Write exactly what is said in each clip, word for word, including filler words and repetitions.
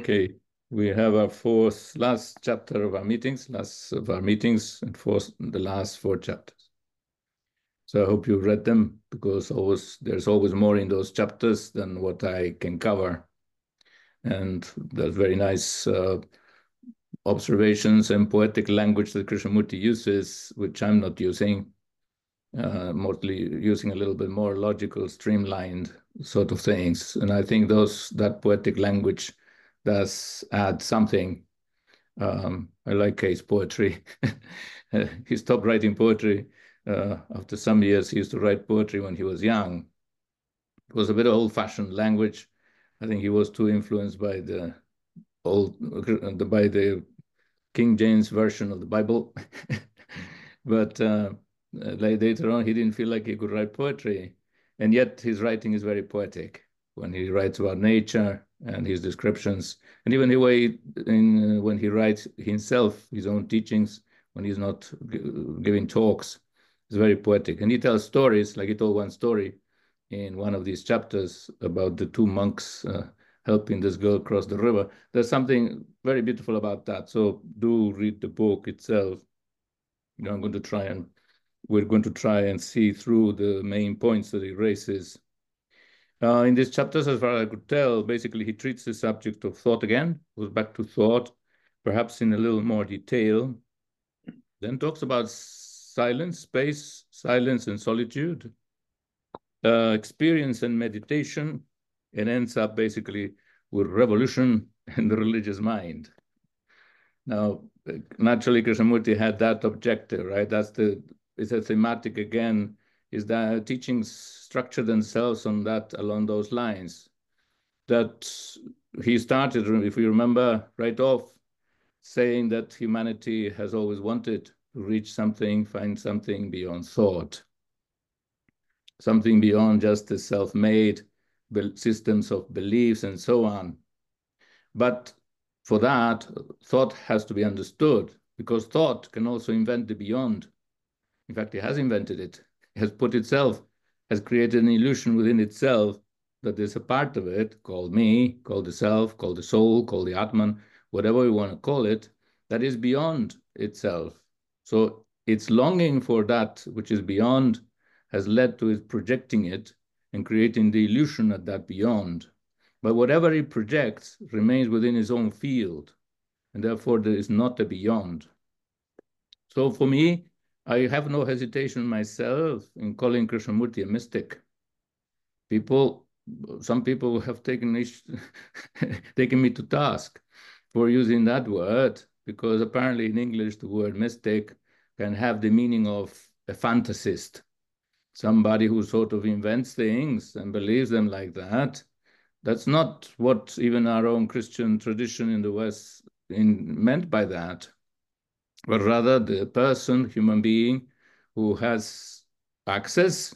Okay, we have our fourth, last chapter of our meetings, last of our meetings, and fourth, the last four chapters. So I hope you read them, because always there's always more in those chapters than what I can cover. And there's very nice uh, observations and poetic language that Krishnamurti uses, which I'm not using, uh, mostly using a little bit more logical, streamlined sort of things. And I think those that poetic language does add something. Um, I like Kay's poetry. He stopped writing poetry uh, after some years. He used to write poetry when he was young. It was a bit old-fashioned language. I think he was too influenced by the old, by the King James version of the Bible. But uh, later on, he didn't feel like he could write poetry. And yet his writing is very poetic when he writes about nature and his descriptions. And even the way in, uh, when he writes himself, his own teachings, when he's not giving talks, it's very poetic. And he tells stories, like he told one story in one of these chapters about the two monks uh, helping this girl cross the river. There's something very beautiful about that. So do read the book itself. You know, I'm going to try and we're going to try and see through the main points that he raises. Uh, in these chapters, as far as I could tell, basically he treats the subject of thought again, goes back to thought, perhaps in a little more detail, then talks about silence, space, silence and solitude, uh, experience and meditation, and ends up basically with revolution and the religious mind. Now, naturally, Krishnamurti had that objective, right? That's the, it's a thematic again, is that teachings structure themselves on that, along those lines. That he started, if you remember right off, saying that humanity has always wanted to reach something, find something beyond thought, something beyond just the self-made systems of beliefs and so on. But for that, thought has to be understood, because thought can also invent the beyond. In fact, it has invented it. It has put itself, has created an illusion within itself that there's a part of it called me, called the self, called the soul, called the Atman, whatever you want to call it, that is beyond itself. So its longing for that which is beyond has led to its projecting it and creating the illusion of that beyond. But whatever it projects remains within its own field, and therefore there is not a beyond. So for me, I have no hesitation myself in calling Krishnamurti a mystic. People, some people have taken me, taken me to task for using that word, because apparently in English the word mystic can have the meaning of a fantasist, somebody who sort of invents things and believes them like that. That's not what even our own Christian tradition in the West in, meant by that, but rather the person, human being, who has access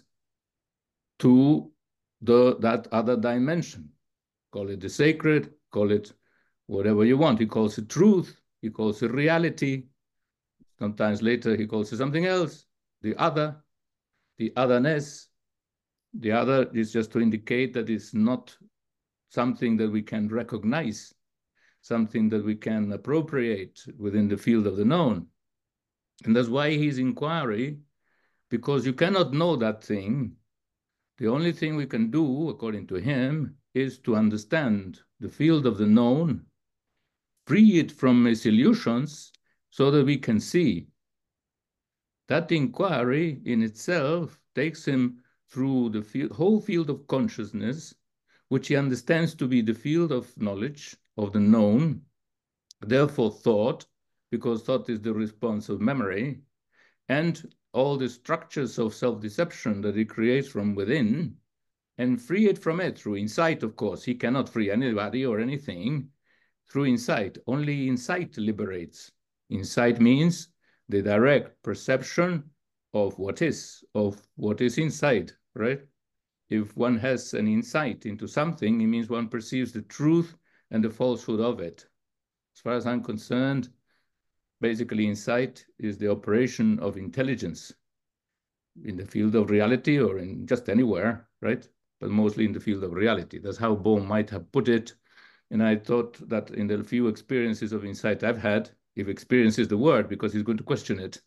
to the, that other dimension. Call it the sacred, call it whatever you want. He calls it truth, he calls it reality. Sometimes later he calls it something else, the other, the otherness. The other is just to indicate that it's not something that we can recognize, something that we can appropriate within the field of the known. And that's why his inquiry, because you cannot know that thing. The only thing we can do, according to him, is to understand the field of the known, free it from its illusions, so that we can see. That inquiry in itself takes him through the field, whole field of consciousness, which he understands to be the field of knowledge, of the known, therefore thought, because thought is the response of memory, and all the structures of self-deception that he creates from within, and free it from it through insight, of course. He cannot free anybody or anything through insight. Only insight liberates. Insight means the direct perception of what is, of what is inside, right? If one has an insight into something, it means one perceives the truth and the falsehood of it. As far as I'm concerned, basically insight is the operation of intelligence in the field of reality or in just anywhere, right? But mostly in the field of reality. That's how Bohm might have put it. And I thought that in the few experiences of insight I've had, if experience is the word, because he's going to question it,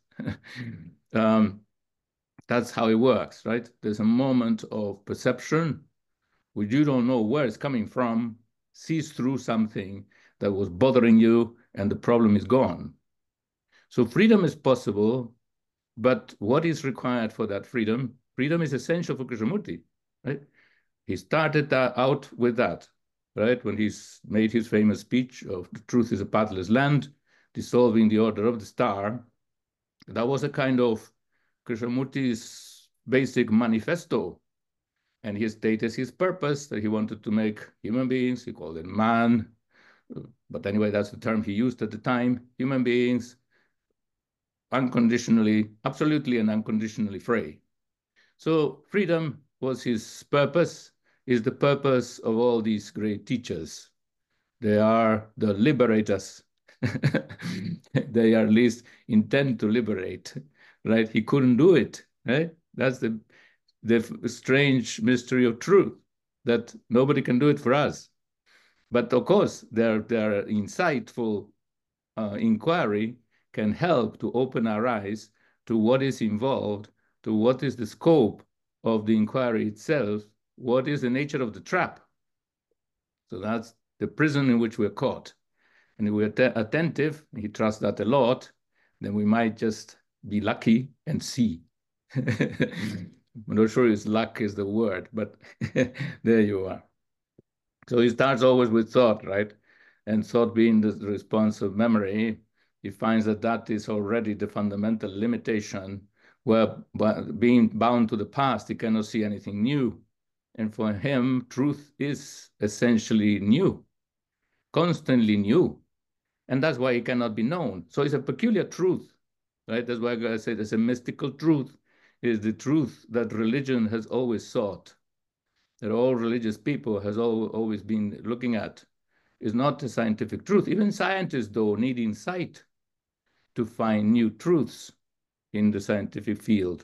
um, that's how it works, right? There's a moment of perception which you don't know where it's coming from, sees through something that was bothering you, and the problem is gone. So freedom is possible, but what is required for that freedom? Freedom is essential for Krishnamurti, right? He started out with that, right? When he's made his famous speech of the truth is a pathless land, dissolving the order of the star, that was a kind of Krishnamurti's basic manifesto. And he stated his purpose, that he wanted to make human beings, he called it man, but anyway, that's the term he used at the time, human beings, unconditionally, absolutely and unconditionally free. So freedom was his purpose, is the purpose of all these great teachers. They are the liberators. They at least intend to liberate, right? He couldn't do it, right? That's the, the strange mystery of truth, that nobody can do it for us. But of course, their, their insightful uh, inquiry can help to open our eyes to what is involved, to what is the scope of the inquiry itself, what is the nature of the trap. So that's the prison in which we're caught. And if we're attentive, he trusts that a lot, then we might just be lucky and see. I'm not sure if luck is the word, but there you are. So he starts always with thought, right? And thought being the response of memory, he finds that that is already the fundamental limitation, where being bound to the past, he cannot see anything new. And for him, truth is essentially new, constantly new. And that's why it cannot be known. So it's a peculiar truth, right? That's why I say there's a mystical truth. It is the truth that religion has always sought, that all religious people has always been looking at. Is not a scientific truth. Even scientists, though, need insight to find new truths in the scientific field.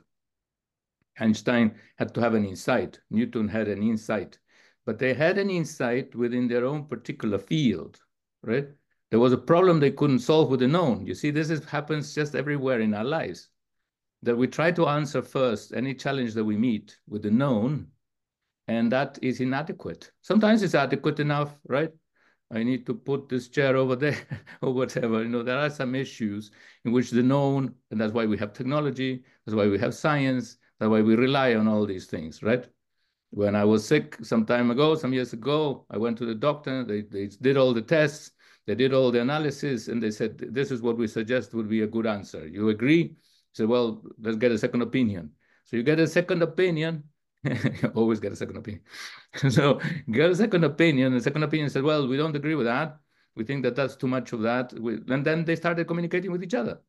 Einstein had to have an insight. Newton had an insight. But they had an insight within their own particular field, right? There was a problem they couldn't solve with the known. You see, this is, happens just everywhere in our lives, that we try to answer first any challenge that we meet with the known, and that is inadequate. Sometimes it's adequate enough, right? I need to put this chair over there or whatever. You know, there are some issues in which the known, and that's why we have technology, that's why we have science, that's why we rely on all these things, right? When I was sick some time ago, some years ago, I went to the doctor, they, they did all the tests, they did all the analysis, and they said, this is what we suggest would be a good answer. You agree? I said, well, let's get a second opinion. So you get a second opinion, you always get a second opinion. So get a second opinion, and the second opinion said, well, we don't agree with that. We think that that's too much of that. We, and then they started communicating with each other.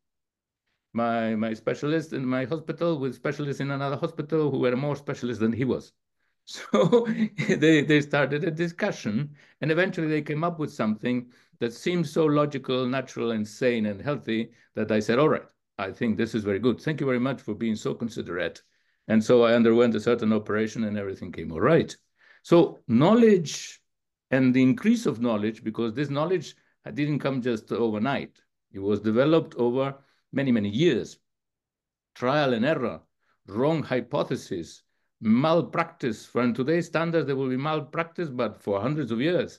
My, my specialist in my hospital with specialists in another hospital who were more specialists than he was. So they, they started a discussion, and eventually they came up with something that seemed so logical, natural, and sane and healthy that I said, all right, I think this is very good. Thank you very much for being so considerate. And so I underwent a certain operation and everything came all right. So knowledge and the increase of knowledge, because this knowledge didn't come just overnight. It was developed over many, many years. Trial and error, wrong hypothesis, malpractice. For in today's standards, there will be malpractice, but for hundreds of years.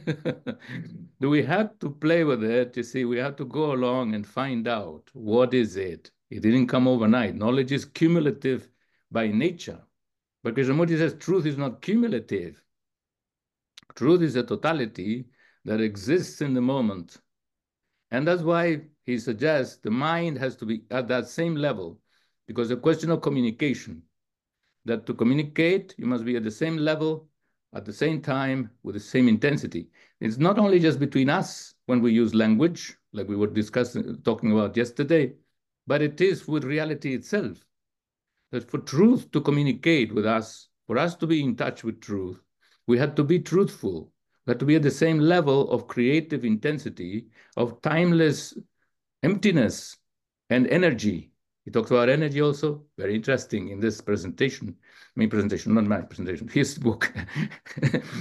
We had to play with it. You see, we had to go along and find out what is it. It didn't come overnight. Knowledge is cumulative by nature. But Krishnamurti says truth is not cumulative. Truth is a totality that exists in the moment. And that's why he suggests the mind has to be at that same level, because the question of communication, that to communicate, you must be at the same level, at the same time, with the same intensity. It's not only just between us when we use language, like we were discussing, talking about yesterday, but it is with reality itself. That for truth to communicate with us, for us to be in touch with truth, we had to be truthful. We had to be at the same level of creative intensity, of timeless emptiness and energy. He talks about energy also, very interesting in this presentation. I mean, presentation, not my presentation, his book.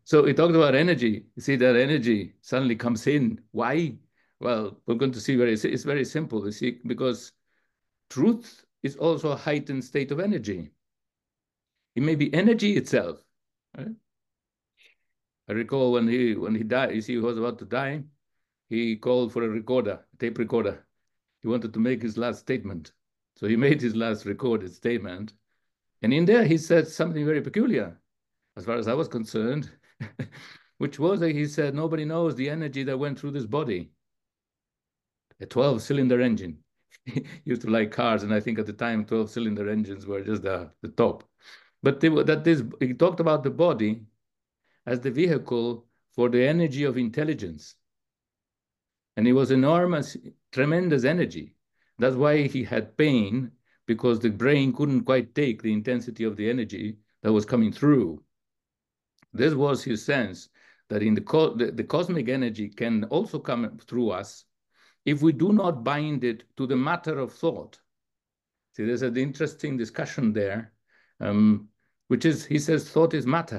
So he talked about energy. You see, that energy suddenly comes in. Why? Well, we're going to see very, it's very simple. You see, because truth is also a heightened state of energy. It may be energy itself. Right? I recall when he when he died, you see, he was about to die, he called for a recorder, a tape recorder. He wanted to make his last statement. So he made his last recorded statement. And in there, he said something very peculiar, as far as I was concerned, which was that he said, nobody knows the energy that went through this body. A twelve cylinder engine. He used to like cars, and I think at the time, twelve cylinder engines were just the, the top. But they, that this, he talked about the body as the vehicle for the energy of intelligence. And it was enormous, tremendous energy. That's why he had pain, because the brain couldn't quite take the intensity of the energy that was coming through. This was his sense that in the, co the, the cosmic energy can also come through us if we do not bind it to the matter of thought. See, there's an interesting discussion there, um, which is, he says, thought is matter.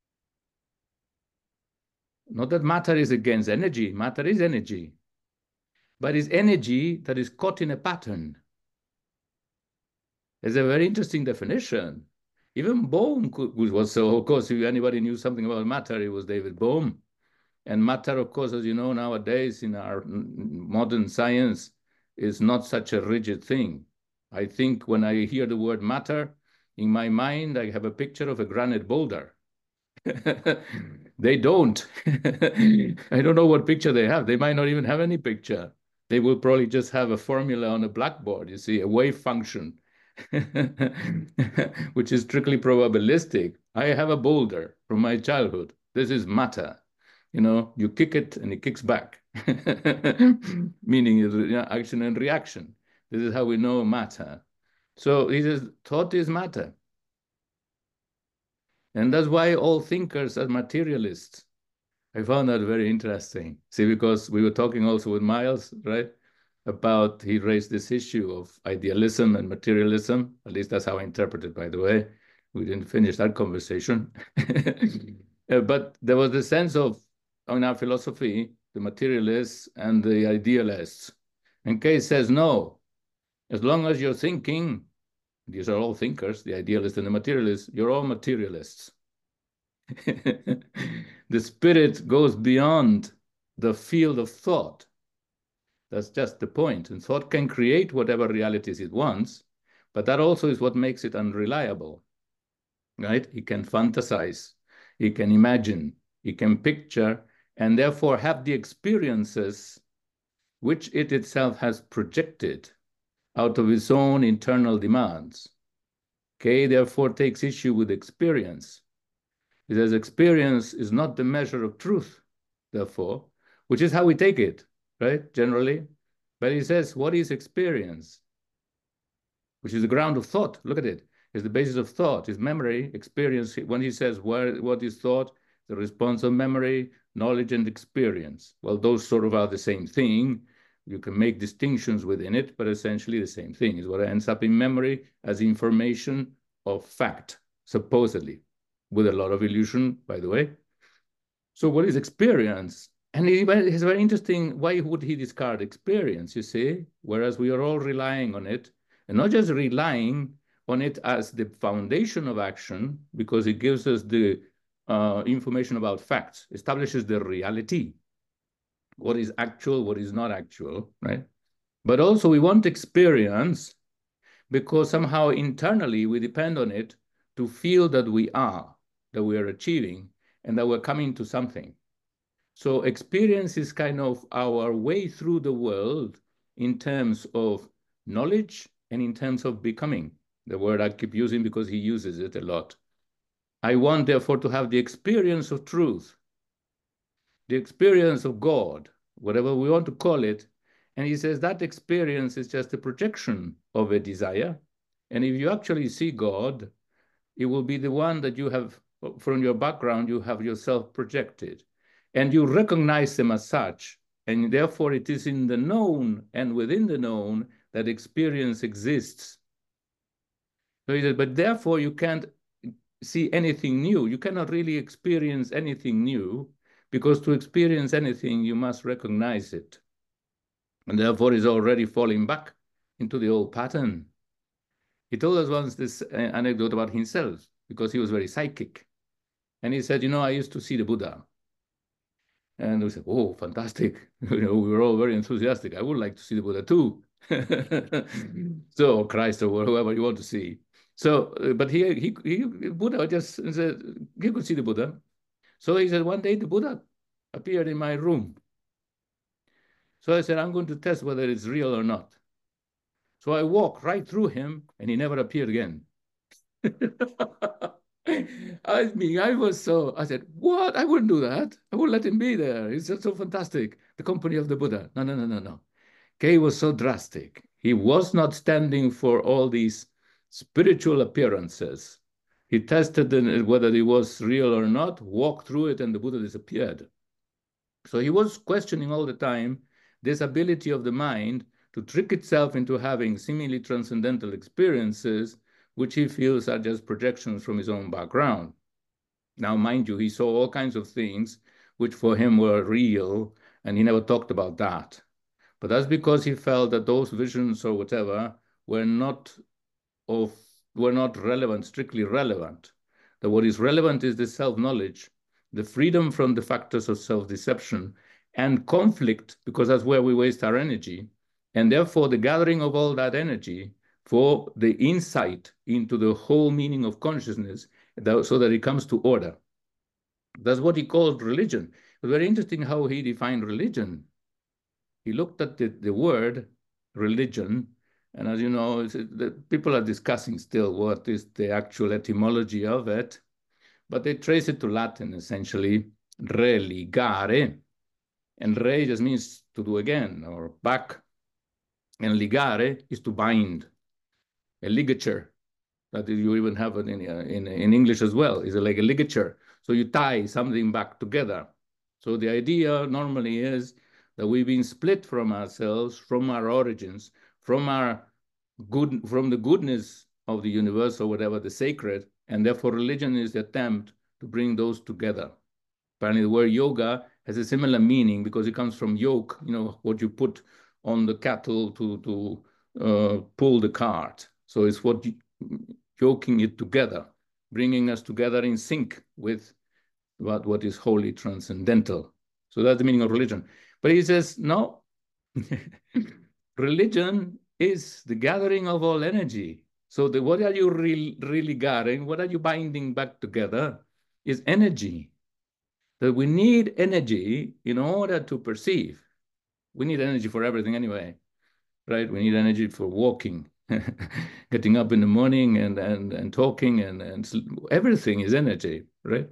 Not that matter is against energy, matter is energy, but it's energy that is caught in a pattern. It's a very interesting definition. Even Bohm could, was so, of course, if anybody knew something about matter, it was David Bohm. And matter, of course, as you know, nowadays in our modern science, is not such a rigid thing. I think when I hear the word matter, in my mind, I have a picture of a granite boulder. They don't. I don't know what picture they have. They might not even have any picture. They will probably just have a formula on a blackboard, you see, a wave function, which is strictly probabilistic. I have a boulder from my childhood. This is matter. You know, you kick it and it kicks back, meaning you know, action and reaction. This is how we know matter. So he says, thought is matter. And that's why all thinkers are materialists. I found that very interesting. See, because we were talking also with Miles, right? About, he raised this issue of idealism and materialism. At least that's how I interpret it, by the way. We didn't finish that conversation. uh, but there was the sense of, in our philosophy, the materialists and the idealists. And Kay says, no, as long as you're thinking, these are all thinkers, the idealists and the materialists, you're all materialists. The spirit goes beyond the field of thought. That's just the point. And thought can create whatever realities it wants, but that also is what makes it unreliable, right? It can fantasize, it can imagine, it can picture, and therefore have the experiences which it itself has projected out of its own internal demands. Okay, therefore takes issue with experience. It says experience is not the measure of truth, therefore, which is how we take it, right, generally. But he says, what is experience? Which is the ground of thought. Look at it. It's the basis of thought, is memory, experience. When he says, where, what is thought? The response of memory, knowledge, and experience. Well, those sort of are the same thing. You can make distinctions within it, but essentially the same thing is what ends up in memory as information of fact, supposedly, with a lot of illusion, by the way. So what is experience? And it's very interesting, why would he discard experience, you see? Whereas we are all relying on it, and not just relying on it as the foundation of action, because it gives us the uh, information about facts, establishes the reality, what is actual, what is not actual, right? But also we want experience because somehow internally we depend on it to feel that we are, that we are achieving, and that we're coming to something. So experience is kind of our way through the world in terms of knowledge and in terms of becoming, the word I keep using because he uses it a lot. I want, therefore, to have the experience of truth, the experience of God, whatever we want to call it. And he says that experience is just a projection of a desire. And if you actually see God, it will be the one that you have, from your background, you have yourself projected. And you recognize them as such. And therefore, it is in the known and within the known that experience exists. So he said, but therefore, you can't see anything new. You cannot really experience anything new, because to experience anything, you must recognize it. And therefore is already falling back into the old pattern. He told us once this anecdote about himself, because he was very psychic. And he said, you know, I used to see the Buddha. And we said, oh, fantastic. You know, we were all very enthusiastic. I would like to see the Buddha too. So, Christ or whoever you want to see. So, uh, but he, he, he, Buddha just said, he could see the Buddha. So he said, one day the Buddha appeared in my room. So I said, I'm going to test whether it's real or not. So I walked right through him, and he never appeared again. I mean, I was so, I said, what? I wouldn't do that. I wouldn't let him be there. It's just so fantastic. The company of the Buddha. No, no, no, no, no. Kay was so drastic. He was not standing for all these spiritual appearances. He tested whether it was real or not, walked through it, and the Buddha disappeared. So he was questioning all the time this ability of the mind to trick itself into having seemingly transcendental experiences, which he feels are just projections from his own background. Now, mind you, he saw all kinds of things which for him were real, and he never talked about that. But that's because he felt that those visions or whatever were not of were not relevant, strictly relevant. That what is relevant is the self-knowledge, the freedom from the factors of self-deception and conflict, because that's where we waste our energy. And therefore, the gathering of all that energy for the insight into the whole meaning of consciousness, so that it comes to order. That's what he called religion. It's very interesting how he defined religion. He looked at the, the word religion, and as you know, the, people are discussing still what is the actual etymology of it, but they trace it to Latin, essentially, religare, and re just means to do again, or back, and ligare is to bind, a ligature, that you even have it in, in, in English as well, is like a ligature. So you tie something back together. So the idea normally is that we've been split from ourselves, from our origins, from our good, from the goodness of the universe or whatever, the sacred, and therefore religion is the attempt to bring those together. Apparently the word yoga has a similar meaning because it comes from yoke, you know, what you put on the cattle to, to uh, pull the cart. So it's what you, yoking it together, bringing us together in sync with what, what is wholly transcendental. So that's the meaning of religion. But he says, no, religion is the gathering of all energy. So the, what are you re really gathering? What are you binding back together is energy. That we need energy in order to perceive. We need energy for everything anyway, right? We need energy for walking, getting up in the morning and, and, and talking, and, and everything is energy, right?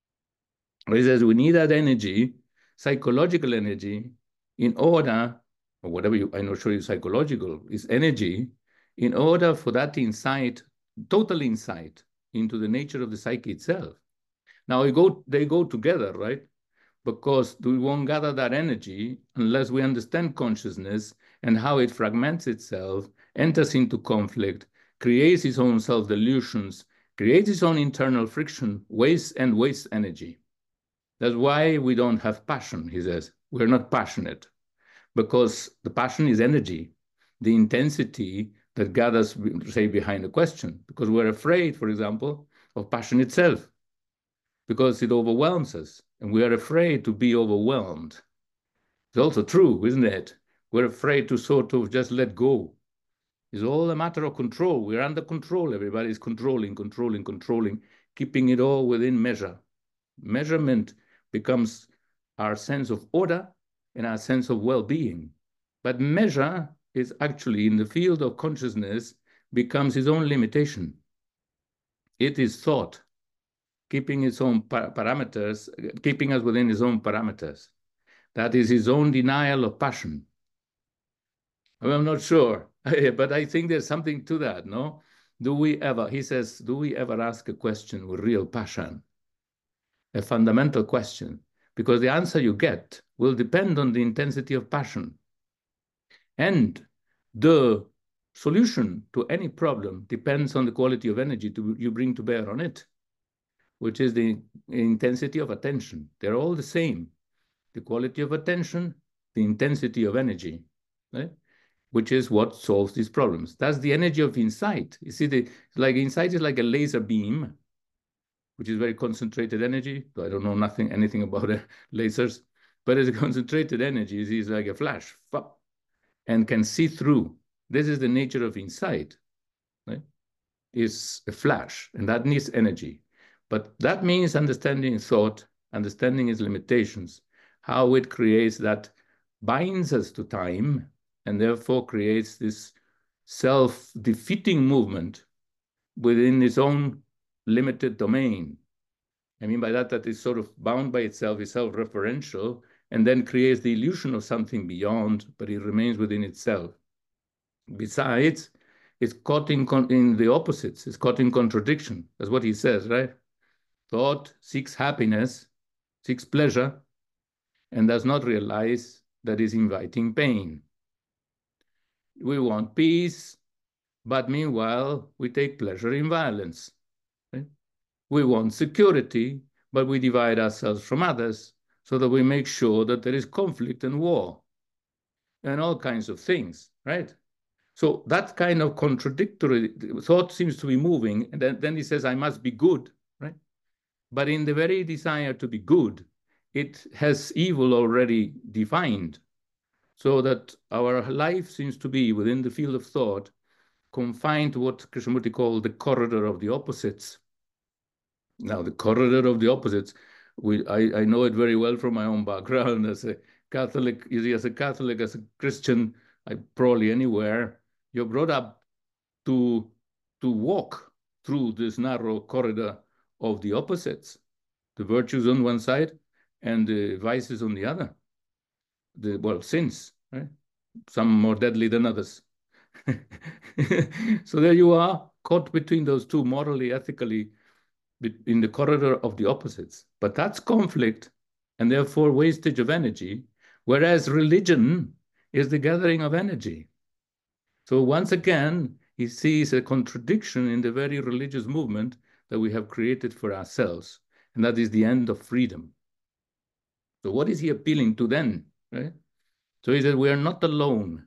He says we need that energy, psychological energy, in order, or whatever you, I'm not sure it's psychological, is energy, in order for that insight, total insight into the nature of the psyche itself. Now, we go, they go together, right? Because we won't gather that energy unless we understand consciousness and how it fragments itself, enters into conflict, creates its own self-delusions, creates its own internal friction, wastes and wastes energy. That's why we don't have passion, he says. We're not passionate, because the passion is energy, the intensity that gathers, say, behind a question, because we're afraid, for example, of passion itself, because it overwhelms us, and we are afraid to be overwhelmed. It's also true, isn't it? We're afraid to sort of just let go. It's all a matter of control. We're under control. Everybody's controlling, controlling, controlling, keeping it all within measure. Measurement becomes our sense of order and our sense of well-being. But measure is actually, in the field of consciousness, becomes its own limitation. It is thought, keeping its own par parameters, keeping us within its own parameters. That is his own denial of passion. I'm not sure, but I think there's something to that, no? Do we ever, he says, do we ever ask a question with real passion? A fundamental question, because the answer you get will depend on the intensity of passion. And the solution to any problem depends on the quality of energy to, you bring to bear on it. which is the intensity of attention. They're all the same. The quality of attention, the intensity of energy, right? Which is what solves these problems. That's the energy of insight. You see, the like insight is like a laser beam, which is very concentrated energy. I don't know nothing, anything about uh, lasers, but it's a concentrated energy. It's like a flash, and can see through. This is the nature of insight, right? Is a flash, and that needs energy. But that means understanding thought, understanding its limitations, how it creates that binds us to time, and therefore creates this self-defeating movement within its own limited domain. I mean by that, that is sort of bound by itself, is self-referential, and then creates the illusion of something beyond, but it remains within itself. Besides, it's caught in, in the opposites. It's caught in contradiction. That's what he says, right? Thought seeks happiness, seeks pleasure, and does not realize that is inviting pain. We want peace, but meanwhile, we take pleasure in violence. Right? We want security, but we divide ourselves from others so that we make sure that there is conflict and war and all kinds of things, right? So that kind of contradictory thought seems to be moving, and then, then he says, I must be good, right? But in the very desire to be good, it has evil already defined, so that our life seems to be within the field of thought, confined to what Krishnamurti called the corridor of the opposites. Now, the corridor of the opposites, we, I, I know it very well from my own background as a Catholic, as a Catholic, as a Christian, I probably anywhere, you're brought up to, to walk through this narrow corridor of the opposites, the virtues on one side and the vices on the other. The, well, sins, right? Some more deadly than others. So there you are, caught between those two, morally, ethically, in the corridor of the opposites. But that's conflict and therefore wastage of energy, whereas religion is the gathering of energy. So once again, he sees a contradiction in the very religious movement that we have created for ourselves, and that is the end of freedom. So what is he appealing to then, right? So he says, we are not alone.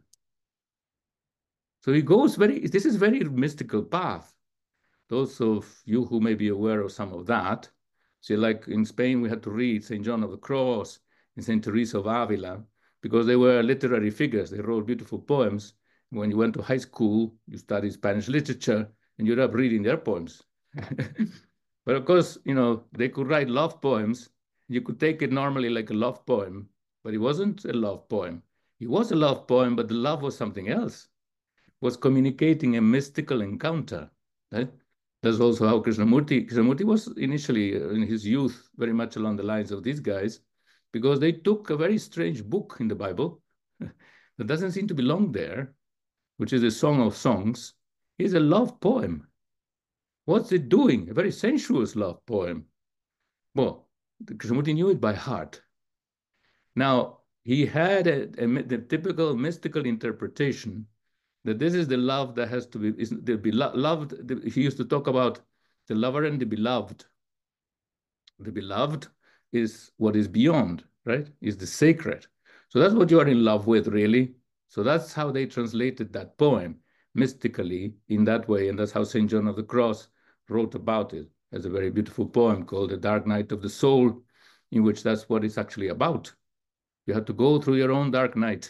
So he goes very, this is very mystical path. Those of you who may be aware of some of that, see, like in Spain, we had to read Saint John of the Cross and Saint Teresa of Avila, because they were literary figures. They wrote beautiful poems. When you went to high school, you studied Spanish literature, and you ended up reading their poems. But of course, you know, they could write love poems. You could take it normally like a love poem, but it wasn't a love poem. It was a love poem, but the love was something else. It was communicating a mystical encounter, right? That's also how Krishnamurti, Krishnamurti was initially in his youth very much along the lines of these guys, because they took a very strange book in the Bible that doesn't seem to belong there, which is a Song of Songs. It's a love poem. What's it doing? A very sensuous love poem. Well, Krishnamurti knew it by heart. Now, he had a, a, the typical mystical interpretation that this is the love that has to be, is the beloved. The, he used to talk about the lover and the beloved. The beloved is what is beyond, right? Is the sacred. So that's what you are in love with, really. So that's how they translated that poem mystically in that way. And that's how Saint John of the Cross wrote about it as a very beautiful poem called The Dark Night of the Soul, in which that's what it's actually about. You have to go through your own dark night.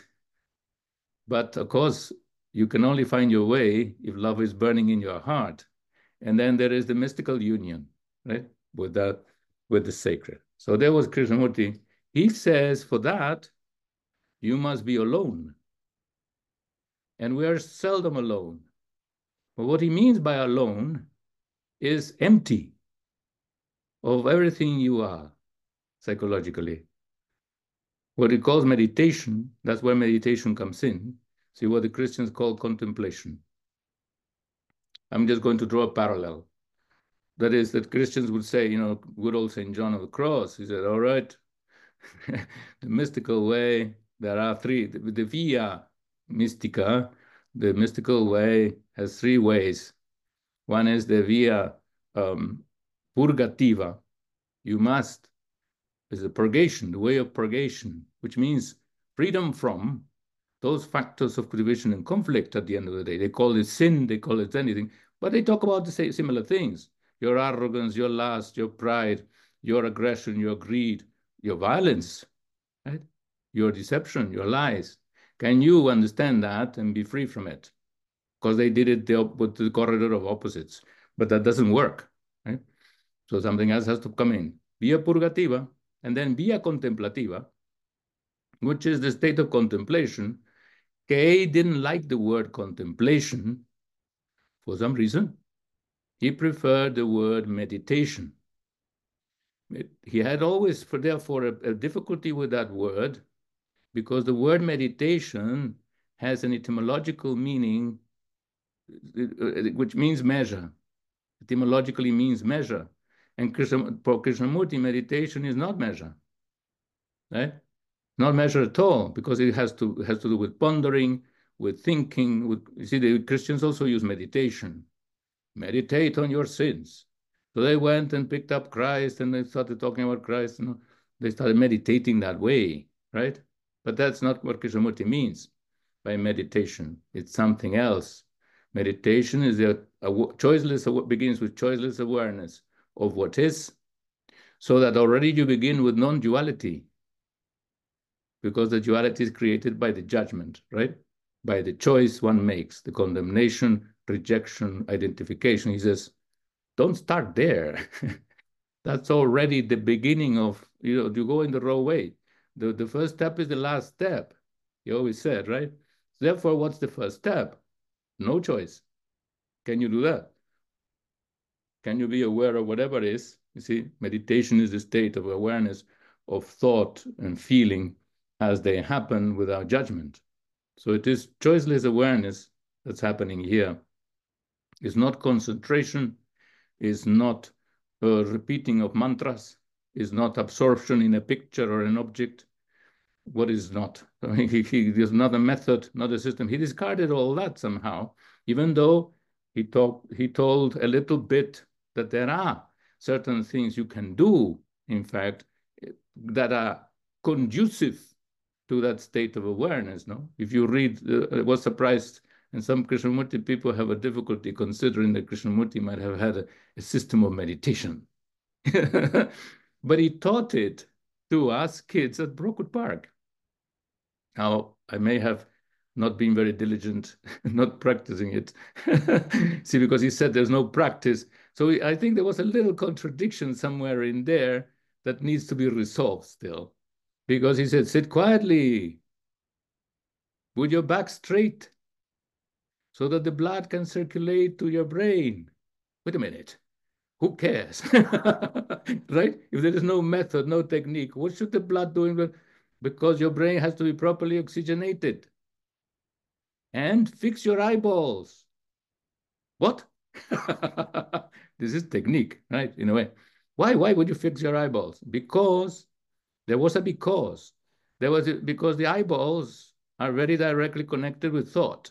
But of course, you can only find your way if love is burning in your heart. And then there is the mystical union, right? With that, with the sacred. So there was Krishnamurti. He says, for that, you must be alone. And we are seldom alone. But what he means by alone is empty of everything you are psychologically. What he calls meditation, that's where meditation comes in. See what the Christians call contemplation. I'm just going to draw a parallel. That is, that Christians would say, you know, good old Saint John of the Cross, he said, all right, the mystical way, there are three, the, the via mystica, the mystical way has three ways. One is the via um, purgativa. You must. It's a purgation, the way of purgation, which means freedom from those factors of cultivation and conflict at the end of the day. They call it sin, they call it anything, but they talk about the same similar things. Your arrogance, your lust, your pride, your aggression, your greed, your violence, right? Your deception, your lies. Can you understand that and be free from it? Because they did it the, with the corridor of opposites, but that doesn't work, right? So something else has to come in. Via purgativa, and then via contemplativa, which is the state of contemplation. Kay didn't like the word contemplation for some reason. He preferred the word meditation. It, he had always, for therefore, a, a difficulty with that word, because the word meditation has an etymological meaning, which means measure. Etymologically means measure. And Krishna, for Krishnamurti, meditation is not measure, right? Not measure at all, because it has to has to do with pondering, with thinking. With, you see, the Christians also use meditation. Meditate on your sins. So they went and picked up Christ, and they started talking about Christ, and they started meditating that way, right? But that's not what Krishnamurti means by meditation. It's something else. Meditation is a, a choiceless, begins with choiceless awareness of what is, so that already you begin with non-duality, because the duality is created by the judgment, right? By the choice one makes, the condemnation, rejection, identification. He says, don't start there. That's already the beginning of, you know, you go in the wrong way. The, the first step is the last step, he always said, right? Therefore, what's the first step? No choice. Can you do that? Can you be aware of whatever it is? You see, meditation is the state of awareness of thought and feeling as they happen without judgment. So it is choiceless awareness that's happening here. It's not concentration, it's not a repeating of mantras, it's not absorption in a picture or an object. What is not? I mean, he, he, there's not a method, not a system. He discarded all that somehow, even though he, talk, he told a little bit that there are certain things you can do, in fact, that are conducive to that state of awareness. No, if you read, uh, I was surprised, and some Krishnamurti people have a difficulty considering that Krishnamurti might have had a, a system of meditation. But he taught it to us kids at Brookwood Park. Now, I may have not been very diligent, not practicing it. See, because he said there's no practice. So I think there was a little contradiction somewhere in there that needs to be resolved still. Because he said, sit quietly with your back straight so that the blood can circulate to your brain. Wait a minute. Who cares? Right? If there is no method, no technique, what should the blood do? Because your brain has to be properly oxygenated. And fix your eyeballs. What? This is technique, right? In a way. Why? Why would you fix your eyeballs? Because there was a because. There was a, because the eyeballs are very directly connected with thought.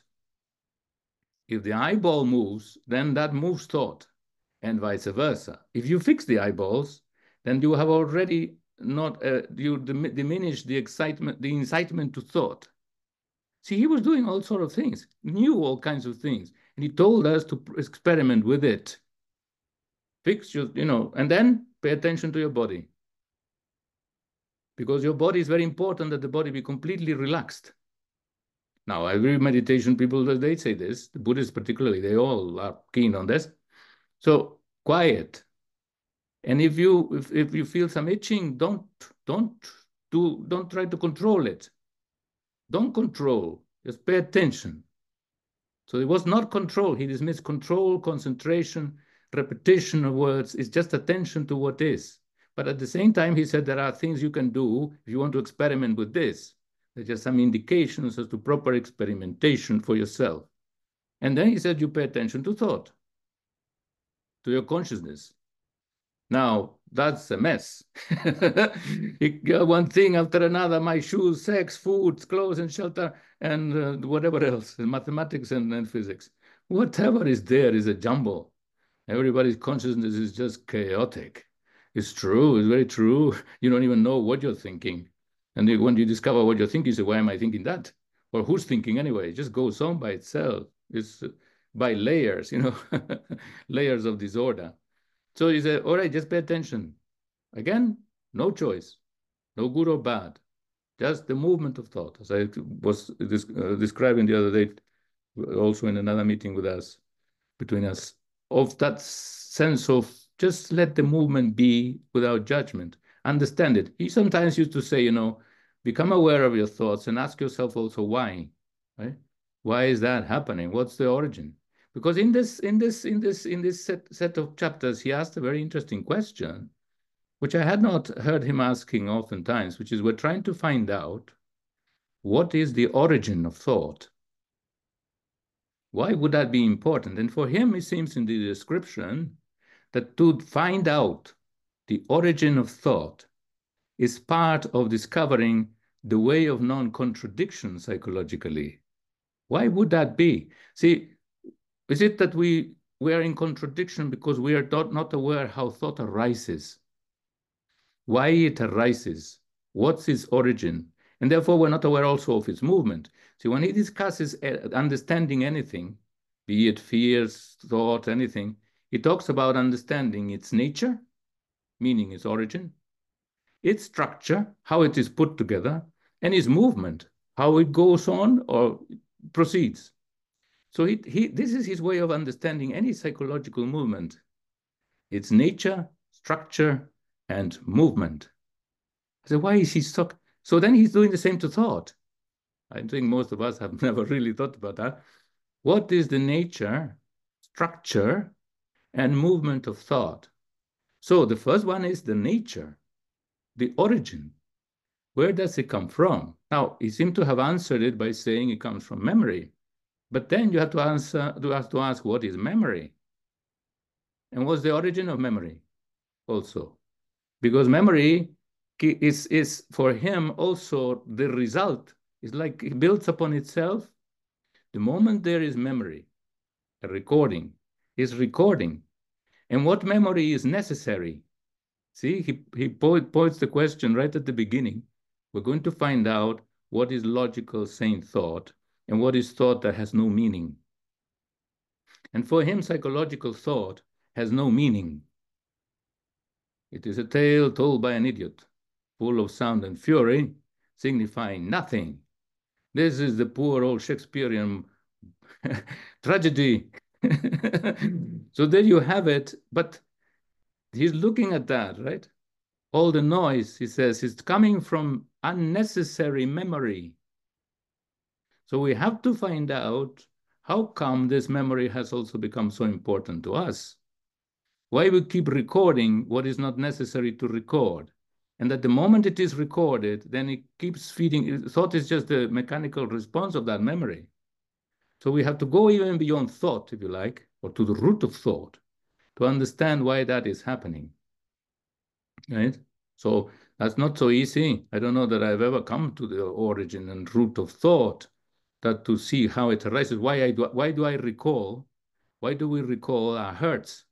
If the eyeball moves, then that moves thought, and vice versa. If you fix the eyeballs, then you have already not uh, you dim diminish the excitement, the incitement to thought. See, he was doing all sorts of things, knew all kinds of things, and he told us to experiment with it. Fix your, you know, and then pay attention to your body. Because your body is very important that the body be completely relaxed. Now, every meditation people, they say this, the Buddhists particularly, they all are keen on this. So quiet. And if you if, if you feel some itching, don't don't do don't try to control it. Don't control, just pay attention. So it was not control. He dismissed control, concentration, repetition of words. It's just attention to what is. But at the same time, he said there are things you can do if you want to experiment with this. There's just some indications as to proper experimentation for yourself. And then he said you pay attention to thought, to your consciousness. Now, that's a mess. One thing after another, my shoes, sex, food, clothes and shelter, and uh, whatever else, mathematics and, and physics. Whatever is there is a jumble. Everybody's consciousness is just chaotic. It's true. It's very true. You don't even know what you're thinking. And when you discover what you're thinking, you say, why am I thinking that? Or who's thinking anyway? It just goes on by itself. It's by layers, you know, layers of disorder. So you say, all right, just pay attention. Again, no choice, no good or bad, just the movement of thought, as I was uh, describing the other day, also in another meeting with us, between us, of that sense of just let the movement be without judgment. Understand it. He sometimes used to say, you know, become aware of your thoughts and ask yourself also why, right? Why is that happening? What's the origin? Because in this, in this, in this, in this set, set of chapters, he asked a very interesting question, which I had not heard him asking oftentimes, which is we're trying to find out what is the origin of thought. Why would that be important? And for him, it seems in the description that to find out the origin of thought is part of discovering the way of non-contradiction psychologically. Why would that be? See, is it that we, we are in contradiction because we are not, not aware how thought arises, why it arises, what's its origin, and therefore we're not aware also of its movement. See, when he discusses understanding anything, be it fears, thought, anything, he talks about understanding its nature, meaning its origin, its structure, how it is put together, and its movement, how it goes on or proceeds. So he, he, this is his way of understanding any psychological movement, its nature, structure, and movement. I said, why is he so? So then he's doing the same to thought. I think most of us have never really thought about that. What is the nature, structure, and movement of thought? So the first one is the nature, the origin. Where does it come from? Now, he seemed to have answered it by saying it comes from memory. But then you have to answer, you have to ask, what is memory? And what's the origin of memory also? Because memory is, is for him also the result. It's like it builds upon itself. The moment there is memory, a recording is recording. And what memory is necessary? See, he, he points the question right at the beginning. We're going to find out what is logical, sane thought and what is thought that has no meaning. And for him, psychological thought has no meaning. It is a tale told by an idiot, full of sound and fury, signifying nothing. This is the poor old Shakespearean tragedy. So there you have it, but he's looking at that, right? All the noise, he says, is coming from unnecessary memory. So we have to find out how come this memory has also become so important to us. Why we keep recording what is not necessary to record. And that the moment it is recorded, then it keeps feeding. Thought is just the mechanical response of that memory. So we have to go even beyond thought, if you like, or to the root of thought to understand why that is happening, right? So that's not so easy. I don't know that I've ever come to the origin and root of thought, that to see how it arises. Why, I do, why do I recall? Why do we recall our hurts?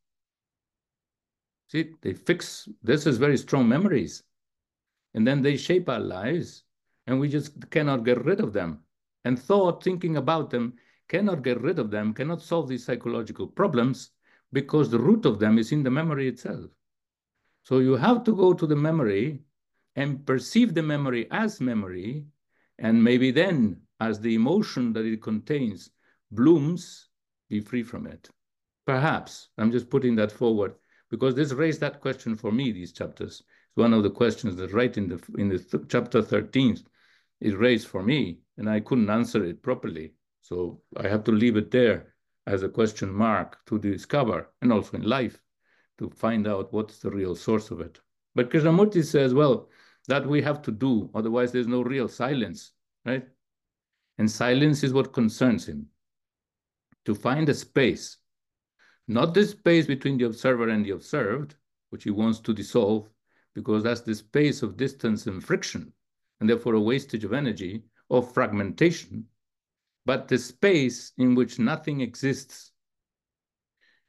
See, they fix, this is very strong memories. And then they shape our lives, and we just cannot get rid of them. And thought, thinking about them, cannot get rid of them, cannot solve these psychological problems, because the root of them is in the memory itself. So you have to go to the memory and perceive the memory as memory, and maybe then, as the emotion that it contains blooms, be free from it. Perhaps. I'm just putting that forward, because this raised that question for me, these chapters. It's one of the questions that right in the, in the th chapter thirteen, it raised for me, and I couldn't answer it properly. So I have to leave it there as a question mark to discover, and also in life, to find out what's the real source of it. But Krishnamurti says, well, that we have to do, otherwise there's no real silence, right? And silence is what concerns him. To find a space, not the space between the observer and the observed, which he wants to dissolve, because that's the space of distance and friction, and therefore a wastage of energy, of fragmentation, but the space in which nothing exists,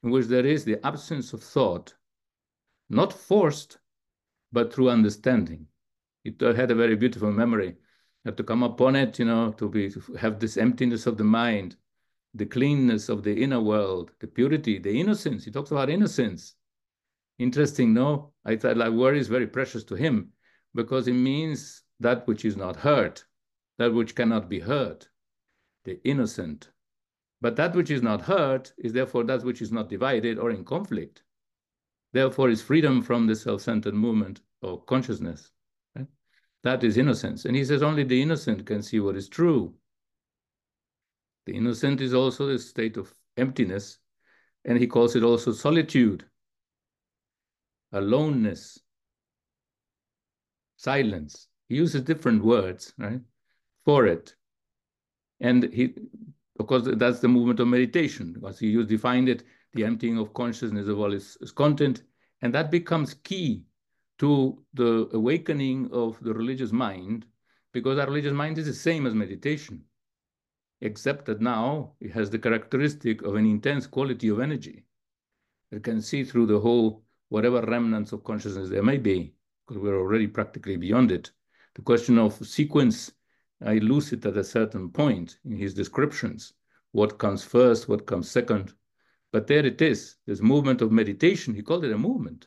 in which there is the absence of thought, not forced, but through understanding. It had a very beautiful memory. You have to come upon it, you know, to be to have this emptiness of the mind, the cleanness of the inner world, the purity, the innocence. He talks about innocence. Interesting, no? I thought like word is very precious to him because it means that which is not hurt, that which cannot be hurt, the innocent. But that which is not hurt is therefore that which is not divided or in conflict. Therefore, is freedom from the self-centered movement or consciousness. Right? That is innocence. And he says only the innocent can see what is true. The innocent is also the state of emptiness, and he calls it also solitude, aloneness, silence. He uses different words, right, for it. And he, of course, that's the movement of meditation, because he used, defined it, the emptying of consciousness of all its, its content, and that becomes key to the awakening of the religious mind, because our religious mind is the same as meditation, except that now it has the characteristic of an intense quality of energy. It can see through the whole, whatever remnants of consciousness there may be, because we're already practically beyond it. The question of sequence, I lose it at a certain point in his descriptions. What comes first, what comes second. But there it is, this movement of meditation, he called it a movement,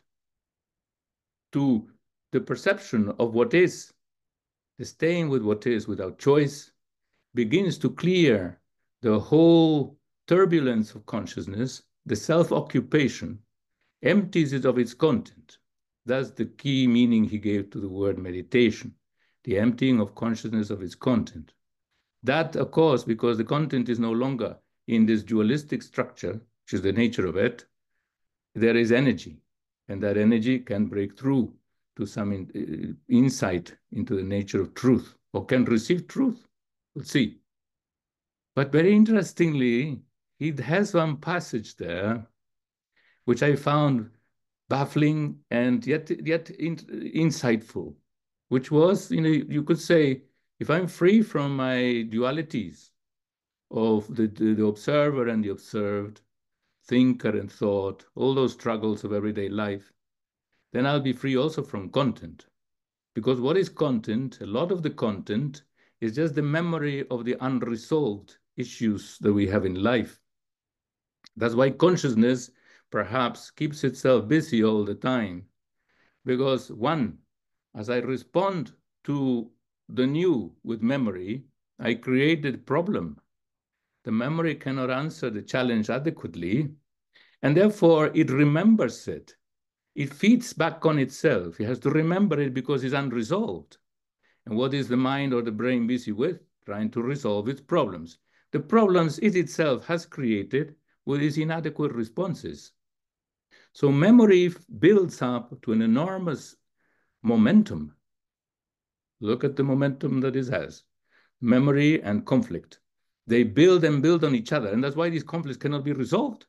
to the perception of what is, the staying with what is without choice, begins to clear the whole turbulence of consciousness, the self-occupation, empties it of its content. That's the key meaning he gave to the word meditation, the emptying of consciousness of its content. That, of course, because the content is no longer in this dualistic structure, which is the nature of it, there is energy, and that energy can break through to some in, uh, insight into the nature of truth, or can receive truth. We'll see. But very interestingly, he has one passage there, which I found baffling and yet, yet in, insightful, which was, you know, you could say, if I'm free from my dualities of the, the, the observer and the observed, thinker and thought, all those struggles of everyday life, then I'll be free also from content. Because what is content? A lot of the content is just the memory of the unresolved issues that we have in life. That's why consciousness perhaps keeps itself busy all the time. Because one, as I respond to the new with memory, I created a problem. The memory cannot answer the challenge adequately, and therefore it remembers it. It feeds back on itself. It has to remember it because it's unresolved. And what is the mind or the brain busy with? Trying to resolve its problems. The problems it itself has created with its inadequate responses. So memory builds up to an enormous momentum. Look at the momentum that it has. Memory and conflict. They build and build on each other, and that's why these conflicts cannot be resolved.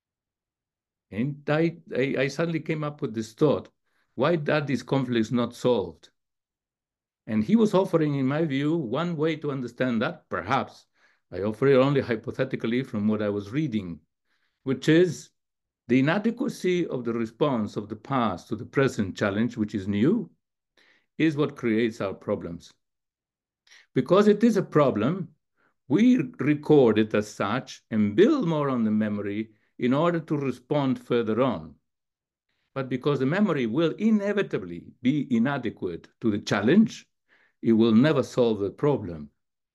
And I, I, I suddenly came up with this thought, why are these conflicts not solved? And he was offering, in my view, one way to understand that, perhaps. I offer it only hypothetically from what I was reading, which is the inadequacy of the response of the past to the present challenge, which is new, is what creates our problems. Because it is a problem, we record it as such and build more on the memory in order to respond further on. But because the memory will inevitably be inadequate to the challenge, it will never solve the problem.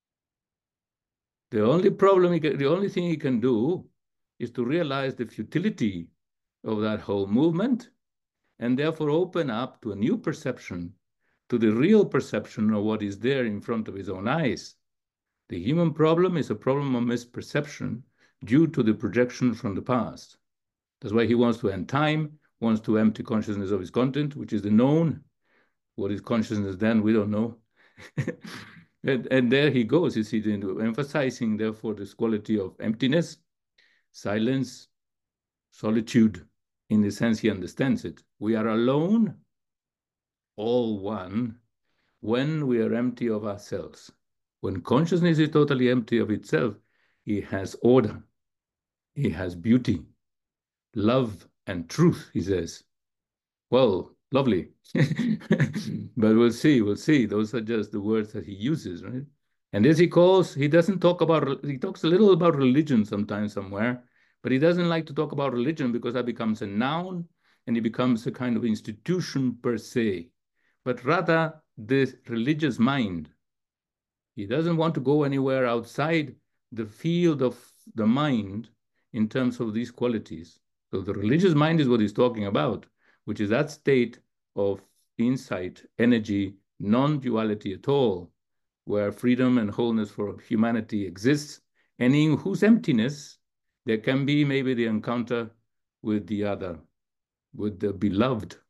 The only problem, can, the only thing he can do is to realize the futility of that whole movement and therefore open up to a new perception, to the real perception of what is there in front of his own eyes. The human problem is a problem of misperception due to the projection from the past. That's why he wants to end time, wants to empty consciousness of its content, which is the known. What is consciousness then? We don't know. and, and there he goes, you see, emphasizing, therefore, this quality of emptiness, silence, solitude, in the sense he understands it. We are alone, all one, when we are empty of ourselves. When consciousness is totally empty of itself, it has order, it has beauty, love and truth, he says. Well, lovely. But we'll see, we'll see. Those are just the words that he uses, right? And as he calls, he doesn't talk about, he talks a little about religion sometimes somewhere, but he doesn't like to talk about religion because that becomes a noun and it becomes a kind of institution per se, but rather this religious mind. He doesn't want to go anywhere outside the field of the mind in terms of these qualities. So the religious mind is what he's talking about, which is that state of insight, energy, non-duality at all, where freedom and wholeness for humanity exists, and in whose emptiness there can be maybe the encounter with the other, with the beloved,